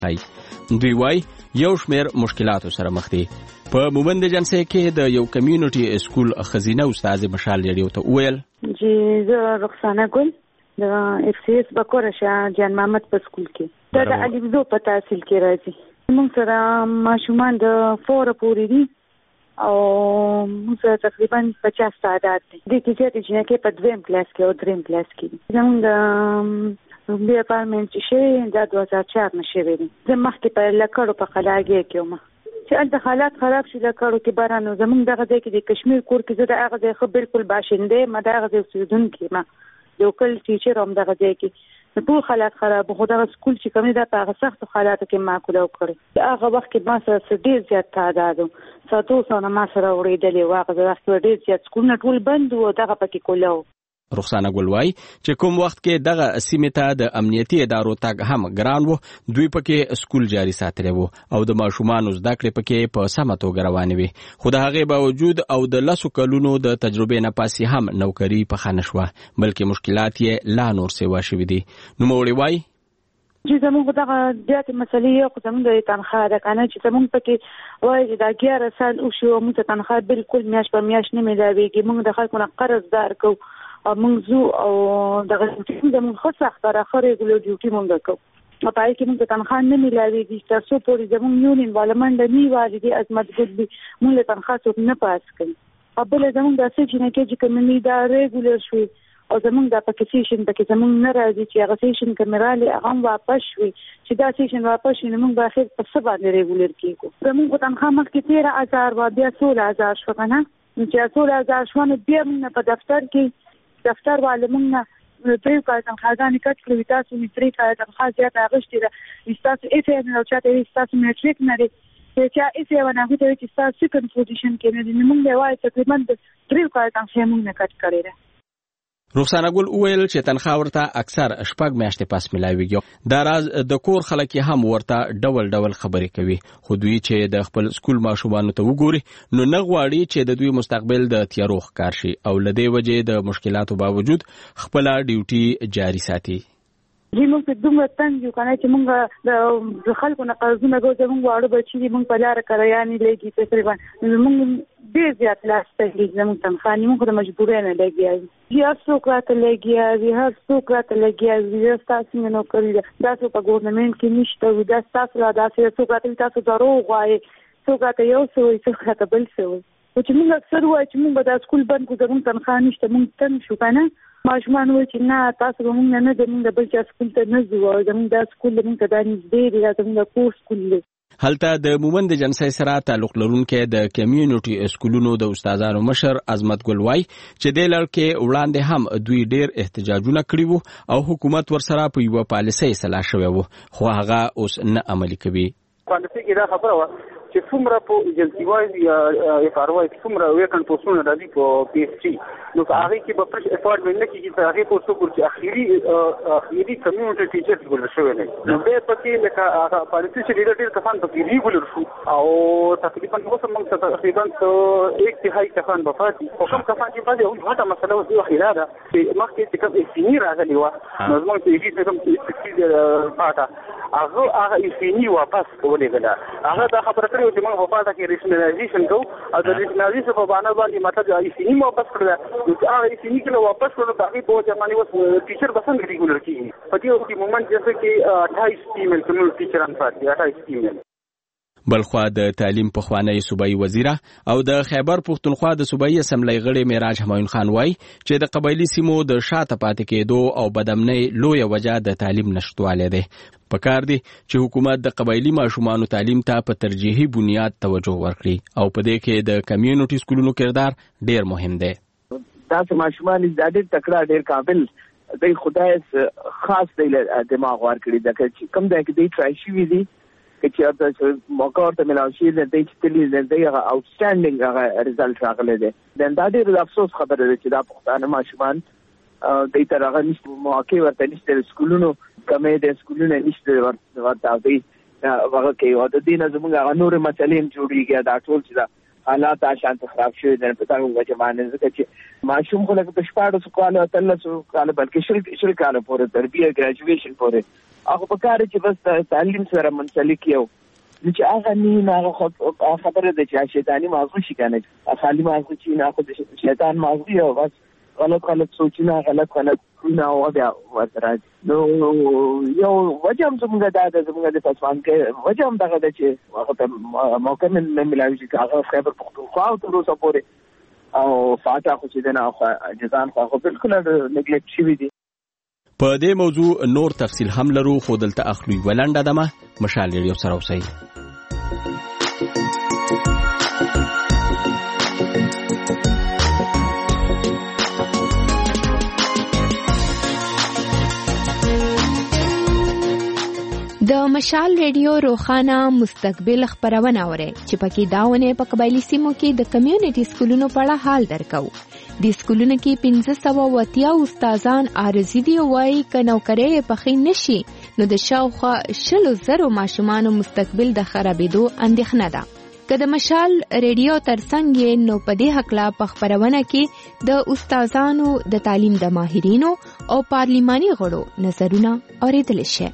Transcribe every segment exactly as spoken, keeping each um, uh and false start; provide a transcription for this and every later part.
دوی وای یو شمیر مشکلاتو سره مخ دي. په مومند جنسه کې د یو کمیونټي اسکول خزینه استاد مشال لري ته ویل جی زه رخصانه ګل د اف سی اس بکوره شه جان محمد په سکول کې دا د الفزو په تحصیل کې راځي. موږ سره ماشومان د فور پورې دي او موږ سره تقریبا پچاس تعداد دي. د کې چې جنہ کې په دویم کلاس کې او دریم کلاس کې زموږ د بیا پارمنټ شي دا دوه هزار چار نشه ویلي. زه مخکې په لکړو په قلاګي کې وم چې د حالات خراب شي لکړو کې بارانو زموږ دغه ځای کې د کشمیر کور کې زه د هغه ځای خو بالکل باشنده ما دغه ځای اوسیدونکې ما یو کل ټیچر هم دغه ځای کې ټول حالات خراب خو دغه سکول چې کومې دا په هغه سختو حالاتو کې معقوله وکړي. هغه وخت کې ما سره ډېر زیات تعداد ساتو سره ما سره وړېدلې و. هغه وخت کې ډېر زیات سکولونه ټول بند و دغه پکې کوله. رخصانه ګلوای چې کوم وخت کې دغه سیمه ته د امنیتي ادارو تګ هم ګران وو دوی پکې سکول جاري ساتلی وو او د ماشومان زده کړې پکې په سمه توګه روانې وي. خو د هغې باوجود او د لسو کلونو د تجربې نه پاسې هم نوکري پخه نه شوه بلکې مشکلات یې لا نور سیوا شوي دي. نوموړی وایي چې زموږ دغه زیاتې مسلې یو خو زموږ د تنخواه ده که نه چې زموږ پکې وایي چې دا اګیاره سال وشي او موږ ته تنخواه بالکل میاشت په میاشت نه میلاویږي. موږ د خلکو نه قرض دار کوو او موږ زو او دغه ډیوټي زموږ ښه سخته راښه ریګولر ډیوټي موږ کوو او په هغې کې موږ ته تنخواه نه میلاویږي تر څو پورې زموږ یونین والا منډه نه والي دي عظمت ګل دي موږ له تنخواه څوک نه پاس کوي. او بله زموږ داسې چې نه کې چې کومې دا ریګولر شوي او زموږ دا پکې سیشن پکې زموږ نه راځي چې هغه سیشن کومې رالې هغه هم واپس شوي چې دا سیشن واپس شي نو موږ به اخر په څه باندې ریګولر کېږو. زموږ خو تنخواه مخکې تېره هزار وه بیا سوله هزار شوه که نه چې سوله هزار شوه نو بیا موږ په دفتر کې دفتر والے موږ نه پرې کار تنخواهګانې کټ کړې تاسو مې پرې کار تنخواه زیاته اغوښتې ده ستاسو ایف ای نه چاته وایي ستاسو میټریک نه دی چې چا ایف ای ونه هغوی ته وایي چې ستاسو سیکنډ پوزیشن کې نه دی نو موږ دی وایي تقریبا د درې کار تنخواه موږ نه کټ کړې ده. رخصانه ګل وویل چې تنخواه ورته اکثر شپږ میاشتې پاس ملاویږي. دا راز د کور خلک هم ورته ډول ډول خبرې کوي خو دوی چې د خپل سکول ماشومانو ته وګوري نو نه غواړي چې د دوی مستقبل د تیارو ښکار شي او له دې وجې د مشکلاتو باوجود خپله ډیوټي جاري ساتي. جی موږ په دومره تنګ یو که نه چې موږ د خلکو نه قرضونه کوو زموږ واړه بچي دي موږ په لاره کریانې لګي تقریبا موږ ډېر زیات لاس تکلیف زموږ تنخواه نه موږ د مجبورۍ نه لګیا وي هر څوک راته لګیا وي هر څوک راته لګیا وي دا ستا څنګه نوکري ده دا څوک په ګورنمنټ کې نشته وي دا ستاسو را داسې څوک راته تاسو دروغ وایي څوک راته یو څه وایي څوک راته بل څه وایي خو چې موږ اکثر وایو چې موږ به دا سکول بند کړو زموږ تنخواه نشته موږ تنګ شو که نه ماشومان وایي چې نه تاسو به موږ نه نه د موږ د بل چا سکول ته نه ځو او زموږ دا سکول د موږ ته دا نږدې دی دا زموږ د کور سکول دی. هلته د مومند جنسي سره تعلق لرونکي د کمیونټي اسکولونو د استادانو مشر عظمت ګل وای چې د لړ کې وړاندې هم دوی ډېر احتجاجونه کړي وو او حکومت ورسره په یوه پالیسۍ سلا شوی وو خو هغه اوس نه عملي کوي. پالیسۍ کې دا خبره وه چې څومره په ایجنسي وایز یا اف آر وایز څومره ویکن پوسټونه راځي په پی ایس ټي نو په هغې کې به فرش اپارټمنټ نه کېږي تر هغې پورې څوک چې اخري اخري کمیونټي ټیچرز ګولر شوی دی نو بیا پکې لکه هغه پالیسي چې ډېر ډېر کسان پکې ریګولر شو او تقریبا اوس هم موږ تقریبا ایک تهایي کسان به پاتې خو کوم کسان چې پاتې هم غټه مسله اوس یوه خیره ده چې مخکې چې کوم ایفیني راغلې وه نو زموږ چې هېڅ کوم سکسیز پاته هغه هغه ایفیني واپس ولېږله هغه دا خبره کړې وه چې موږ په پاته کې ریشنلایزیشن کوو او د ریشنلایزیشن په بهانه باندې مطلب ایفیني مو واپس کړله نو چې هغه ایفیني کې واپس کړو په هغې په وجه باندې اوس ټیچر به څنګه ریګولر کېږي په دې وخت کې مومنټ جیسه کې اټھائیس فیمیل کمیونټي ټیچران پاتې اټھائیس فیمیل. بلخوا د تعلیم پخوانی صوبایي وزیره او د خیبر پښتونخوا د صوبایي اسمبلی غړي معراج همایون خان وای چې د قبایلی سیمو د شاته پاتې کېدو او بدامنۍ لویه وجه د تعلیم نشټوالی دی. پکار دی چې حکومت د قبایلی ماشومانو تعلیم ته په ترجیحي بنیاد توجه ورکړي او په دې کې د کمیونټي سکولونو کردار ډیر مهم دی. تاسو ماشومان دې ډېر تکړه ډېر قابل دی خدای خاص دی دماغ ورکړي دا چې کوم ځای کې دی ټرای شوي دي چې تاسو موقع ورته ملاو شي د دې چې تللی د دې هغه اوټسټانډینګ هغه ریزلټ راغلی دی دا ډېر افسوس خبره ده چې دا پښتانه ماشومان دوی ته هغه نشته مواقع ورته نشته سکولونو کمې د سکولونو نشته ورته دوی هغه کوي او د دې نه زموږ هغه نورې مسلې هم جوړېږي دا ټول چې دا حالات شانت خراب شوي دي په تاسو وجه باندې ځکه چې ماشوم خو لکه په شپاړسو کالو اتلسو کالو بلکې شل شل کالو پورې تربیه ګریجویشن پورې هغه په کار چې بس تعلیم سره منسلک یو چې هغه نه هغه خبره ده چې شیطانی مازغه شي کنه خالی مازغه چې نه خو شیطان مازغه یو بس غلط غلط سوچونه غلط غلط نه او بیا ورته نو یو وجه هم څنګه دا د زموږ د پسوان کې وجه هم دغه د چې هغه ته موقع نه ملاوي چې هغه خبر پختونخوا او تر اوسه پورې او فاته خو چې نه خو جزان خو بالکل نګلیکټ شوی دي. په دې موضوع نور تفصیل هم لرو خو دلته اخلي ولنډه دمه مشال ریډیو سره اوسئ. د مشال ریډیو روخانه مستقبل خبرونه اوري چې پکې داونه په قبایلی سیمو کې د کمیونټي سکولونو په اړه حال درکو. د سکولونو کې پنځه سوه اتیا استادان عارضی دي وایي ک نوکرۍ په خې نشي نو د شاوخوا شلو زرو ماشومانو مستقبل د خرابېدو اندېښنه ده. که د مشال ریډیو ترڅنګ نو په دې حق لا په خبرونه کې د استادانو د تعلیم د ماهرینو او پارلیماني غړو نظرونه اوریدل شي.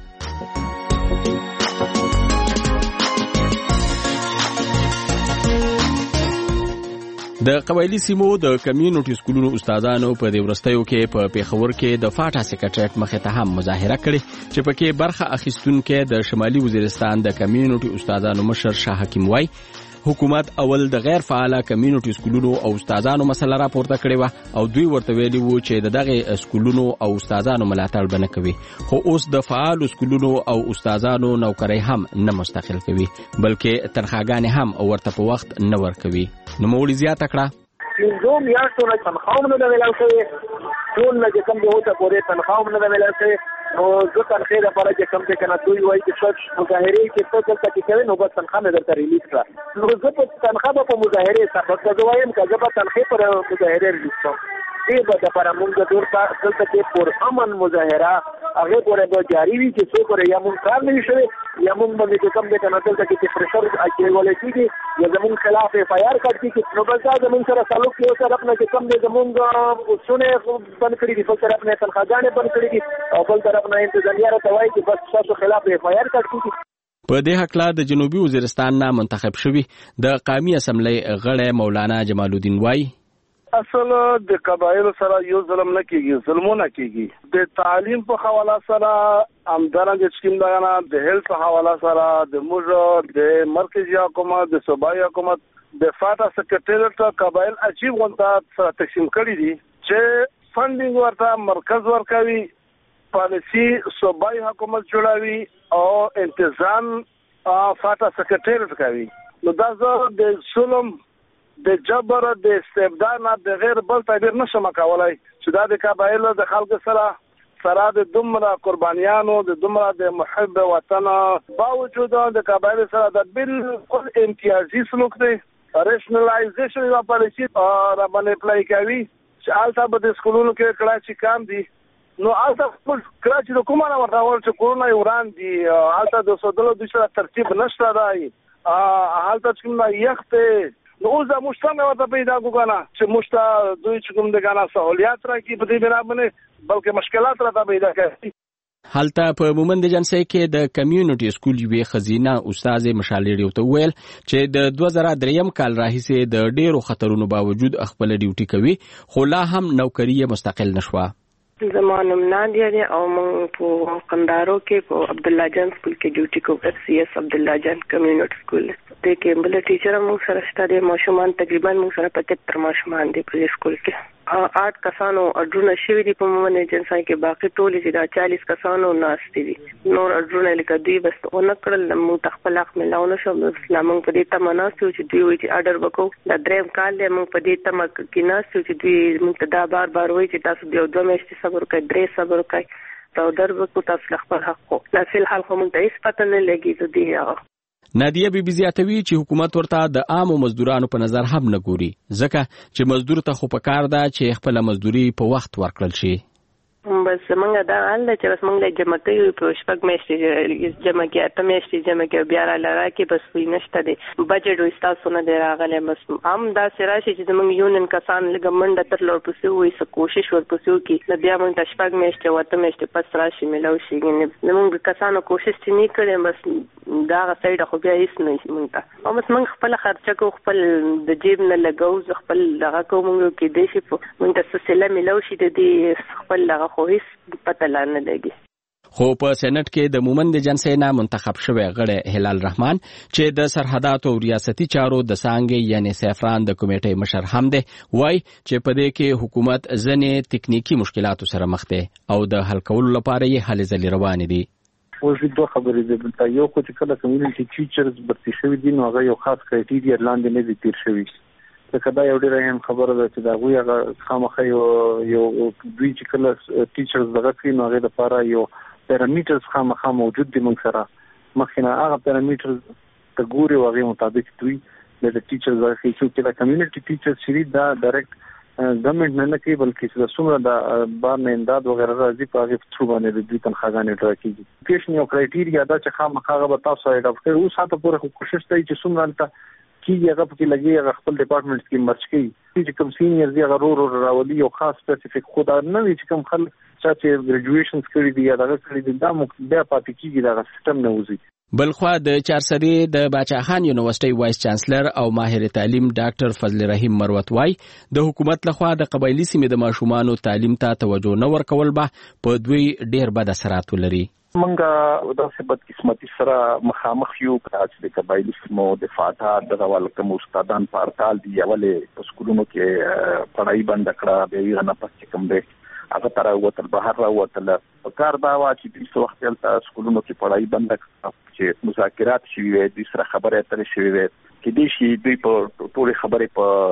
د قبایلی سیمو د کمیونټي سکولونو استادانو په دې ورستیو کې په پیښور کې د فاټا سیکریټریټ مخې ته هم مظاهره کړې چې پکې برخه اخیستونکو د شمالي وزیرستان د کمیونټي استادانو مشر شاه حکیم وای حکومت اول د غیر فعال کمیونټي سکولونو او استادانو مسله راپورته کړې و او دوی ورته ویلي وو چې دغه سکولونو او استادانو ملاتړ بنه کوي خو اوس د فعال سکولونو او استادانو نوکرۍ هم نه مستقل کوي بلکې تنخواګانې هم ورته په وخت نه ورکوي. نو مولي زیاته کړه پنځو میاشتو نه تنخواه نه ده میلاو شوې ټول نه چې کوم دی اوسه پورې تنخواه نه ده میلاو شوې نو زه تنخې دپاره چې کوم دی که نه دوی وایي چې څه مظاهرې چې څه دلته کې کوې نو بس تنخواه مې درته ریلیز کړه نو زه په تنخواه به په مظاهرې سره که زه وایم که زه به تنخې پر مظاهرې ریلیز کړم دې به دپاره مونږ د دلته کې پرامن مظاهره هغې پورې به جاري وي چې څو پورې یا مونږ کار نه وي شوی یا مونږ باندې چې کوم دی که نه دلته کې چې پرېشر اچولی کېږي یا زمونږ خلاف ایف آی آر کټ کېږي نو بس دا زمونږ سره تعلق یو طرف نه چې کوم دی زمونږ پوسټونه بند کړي دي بل طرف نه تنخواګانې بند کړي دي او بل طرف نه انتظامیه راته وایي چې بس ستاسو خلاف ایف آی آر کټ کېږي. په دې حقله د جنوبي وزیرستان نه منتخب شوي د قومي اسمبلی غړی مولانا جمال الدین وایي اصل د قبایلو سره یو ظلم نه کیږي ظلمونه کیږي د تعلیم په حواله سره همدارنګه چې کوم دا د هیلث په حواله سره د موږ د مرکزی حکومت د صوبایي حکومت د فاټا سیکریټریټ قبایل عجیب غونډه سره تقسیم کړي دي چې فندینګ ورته مرکز ورکوي پالیسی صوبایي حکومت جوړوي او انتظام فاټا سیکریټریټ کوي نو دا زه د ظلم د جبر د استبداد نه د غیر بل تعبیر نشم کولای چې دا د قبایلو د خلکو سره سره د دومره قربانیانو د دومره د محب وطن باوجود د قبایلو سره د بالکل امتیازي سلوک دی ریشنلایزیشن یا پالیسی را باندې اپلای کوي چې البته به د سکولونو کې کړه چې کام دي نو البته کړه چې د کومه ورته ول چې کورونا یوران دي البته د سودلو د سره ترتیب نشته دی البته چې یخته نو اوس دا مشتمه ورته پیدا کوګانا چې مشتا دوی چې کوم د غانا سہولیات راکې په دې بنا باندې بلکې مشکلات راته پیدا کوي. هلته په مومند جنسي کې د کمیونټي سکول یوې خزینه استاد مشال ریډیو ته ویل چې د دوه زره دریم کال راهیسې د ډېرو خطرونو باوجود خپل ډیوټي کوي خو لا هم نوکری مستقل نشوه. زمانو نادیا دی او موږ په قندارو کې په عبد الله جان سکول کې ډیوټي کوو اف سی اس عبد الله جان کمیونټي سکول د کې بل ټیچر موږ سره شته د ماشومان تقریبا موږ سره پچهتر ماشومان دي په سکول کې آټ کسانو اډرونه شوي دي په مومن ایجنسای کې باقي ټول چې دا چالیس کسانو ناشتي دي نور اډرونه لکه دوی بس اون کړل موږ تخپل حق ملاونه شو اسلام په دې تمناستو چې دوی وایي چې اډر وکړو د دریم کال له موږ په دې تم کې ناستو چې دوی موږ دا بار بار وایي چې تاسو د دوه میاشتې صبر کوئ درې صبر کوئ دا در وکړو تاسو خپل حق خو لا فل حال خو موږ ته هیڅ پته نه لګي دوی. نادیه بی بی زیاتوي چې حکومت ورته د عامو مزدورانو په نظر هم نه ګوري ځکه چې مزدور ته خو په کار ده چې خپل مزدوري په وخت ورکړل شي. بس موږ دا حال چې بس موږ له جمع کوي په شپږ میاشتې جمع کې اته میاشتې جمع کې بیا را لاره کې بس وي نشته دی بجټ وي تاسو نه دی راغلی بس هم دا سراشي چې موږ یونین کسان لږ منډه تر لور پسې وي څه کوشش ورپسې وکړي بیا موږ ته شپږ میاشتې او اته میاشتې پس راشي ملو شي موږ کسانو کوشش چې نه کړي بس دا سایډ خو بیا هیڅ نه موږ ته او بس موږ خپل خرچه کو خپل د جیب نه لګو خپل دغه کوم کې دی شي موږ ته سلسله ملو شي د دې خپل دغه خو هیڅ پته لا نه لګي. خو په سېنات کې د مومند جنسي نه منتخب شوی غړی هلال رحمان چې د سرحداتو او ریاستي چارو د څانګې یعنی سیفران د کمیټې مشر هم دی وای چې په دې کې حکومت ځنې تکنیکی مشکلاتو سره مخ دی او د حل کولو لپاره یې هلې ځلې روان دي. اوس دوه خبرې دي بلته یو خو چې کله کمیونټي ټیچرز برتي شوی دي نو هغه یو خاص کرایټیریا لاندې نه دي تیر شوی لکه دا یو ډېر اهم خبره ده چې دا غوي هغه خامخا یو یو دوی چې کله ټیچرز دغه کوي نو هغه لپاره یو پیرامیټرز خامخا موجود دي موږ سره مخینه هغه پیرامیټرز ته ګوري او هغه مطابق دوی د ټیچرز هغه چې کله کمیونټي ټیچرز شری دا ډایرکټ ګورنمنت نه کوي بلکې چې څومره د بار نه امداد وغیرہ راځي په هغه ثرو باندې د دوی تنخواګانې ډراکېږي پیشن یو کرایټیریا دا چې خامخا هغه تاسو یې ډاکټر اوس هاته پوره کوشش کوي چې څومره کیږي هغه په کې لګي هغه خپل ډپارټمنټ کې مرچ کوي چې کوم سینیئر دی هغه ورو ورو راولي یو خاص سپیسیفیک خو دا نه وي چې کوم خلک چې ګریجویشنز کړي دي یا دا کړي دي دا بیا پاتې کیږي دا سیستم نه وځي. بلخوا د چارسری د باچاخان یونیورسيټي وایس چانسلر او ماهر تعلیم ډاکټر فضل رحیم مروت وای د حکومت لخوا د قبایلی سیمې د ماشومانو تعلیم ته توجه نه ورکول به په دوی ډیر بد اثرات ولري. منګه د سبت قسمتي سره مخامخ یو کاج د قبایلی سیمو د فاتحه د غوال کوم استادان په ارتال دی اولې سکولونو کې پړای بند کړه به یې نه پاتې کوم دی هغه تر وته بهر راوته کار دا وا چې د وخت تل سکولونو کې پړای بند کړه چې مذاکرات شوي وي د سره خبره اترې شوي وي کې د شي دوی په ټول خبره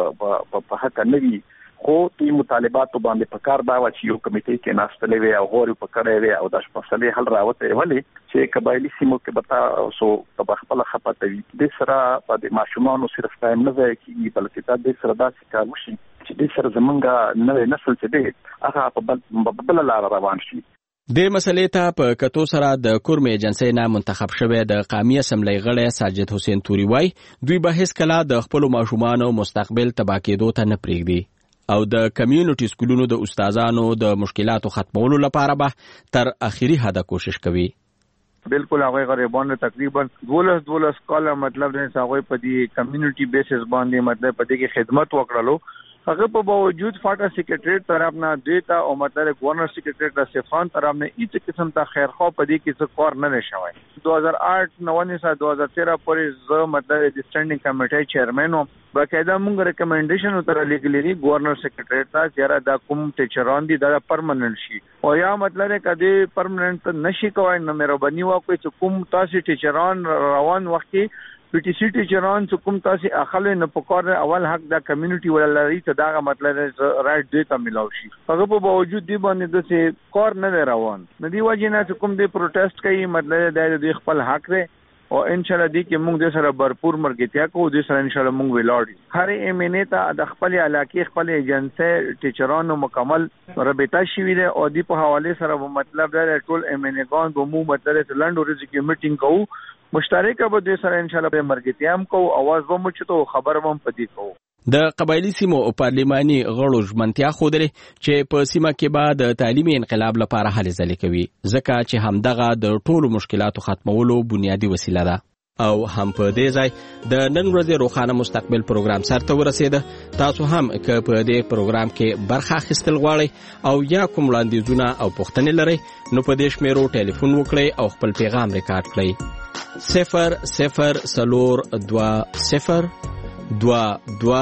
په په حق نه وي خو دوی مطالباتو باندې په کار دا و چې یو کمیټې کې ناستلې وي او غوړ په کړې وي او د مسلې حل راوته ولی چې قبایلی سیمو کې بتا سو په خپل خپته وي د سره په ماشومانو صرف ټایم نه وي کې بلکې دا د سره دا کار وشي چې د سره زمونږه نوې نسل چې دی هغه په بل لار روان شي. د مسلې ته په کتو سره د کورم ایجنسی نه منتخب شوی د قومي اسمبلی غړی ساجد حسین توري وای دوی به هیڅ کله د خپل ماشومانو مستقبل تباه کېدو ته نه پرېږدي او د کمیونټي سکولونو د استادانو د مشکلاتو ختمولو لپاره به تر اخیری حد کوشش کوي. بالکل هغه غریبانو تقریبا دولس دولس کاله مطلب نه هغه په دې کمیونټي بیسس باندې مطلب په دې کې خدمت وکړلو هغه په باوجود فاټا سیکریټریټ طرف نه دیتا او مطلب گورنر سیکریټریټ د سیفان طرف نه هیڅ قسم ته خیرخوا په دې کې څه کار نه شوی دو هزار آٹھ نو نه دو هزار تیرہ پورې زه مطلب د سټینډینګ کمیټې چیرمن او باقاعده موږ ریکمنډیشن تر لیکلې ګورنر سیکریټریټ ته چې دا کوم ټیچران دي دا پرمننت شي او یا مطلب کدی پرمننت نشي کوي نو مهرباني وکړئ چې کوم تاسو ټیچران روان وخت کې پی ټی سی ټیچران چې کوم تاسو اخلي نه پکار اول حق د کمیونټي ولري ته دا مطلب رائټ دی ته ملاوي شي هغه په باوجود دی باندې د څه کار نه روان نه دی وجه نه چې کوم دی پروټیسټ کوي مطلب د خپل حق دی او ان شاء الله دی کې موږ د سره भरपूर مرګتیا کوو د سره ان شاء الله موږ ولاړ هر ایم ان ای ته د خپل علاقې خپل ایجنسی ټیچرانو مکمل رابطه شوی دی او دی په حواله سره مطلب د ټول ایم ان ای ګان به مو مطلب لاند ورځ کې میټینګ کوو مشترکه به د سره ان شاء الله به مرګتیا هم کوو اواز به مو چتو خبر هم پدې کوو. د قبایلی سیمو پارلیماني غړو ژمنتیا خوده چې په سیمه کې به د تعلیمي انقلاب لپاره هلې ځلې کوي ځکه چې همدغه د ټولو مشکلاتو ختمولو بنیادی وسیله ده او هم په دې ځای د نن ورځې روښانه مستقبل پروګرام سرته ورسېده. تاسو هم که په دې پروګرام کې برخه اخیستل غواړئ او یا کوم وړاندیزونه او پوښتنې لرئ نو په دې شمیرو ټلیفون وکړئ او خپل پیغام ریکارډ کړئ صفر صفر سلور دوا صفر دوا دوا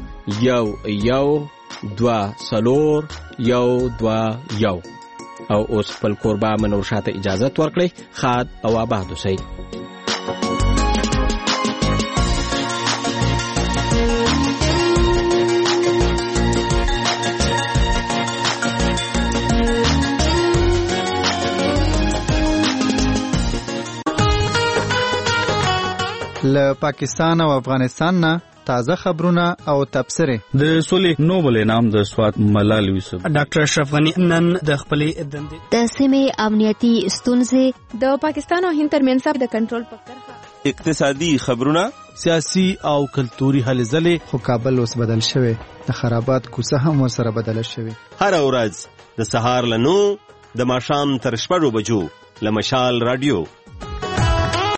یو یو دوا سلور یو دوا یو او اوس خپل کوربه منور شاته اجازت ورکړئ. خاد او آباد اوسئ. له پاکستان او افغانستان نه تازه خبرونه او تبصرې. د سولې نوبل انعام د سوات ملال یوسف. ډاکټر اشرف غنی نن د خپلې دندې د سیمې امنیتي ستونزې، د پاکستان او هند ترمنځ د کنټرول په کرښه، اقتصادي خبرونه، سیاسي او کلتوري هلې ځلې. خو کابل اوس بدل شوی، د خرابات کوڅه هم ورسره بدله شوی. هر ورځ د سهار له نو د ماښام تر شپږو بجو له مشال رادیو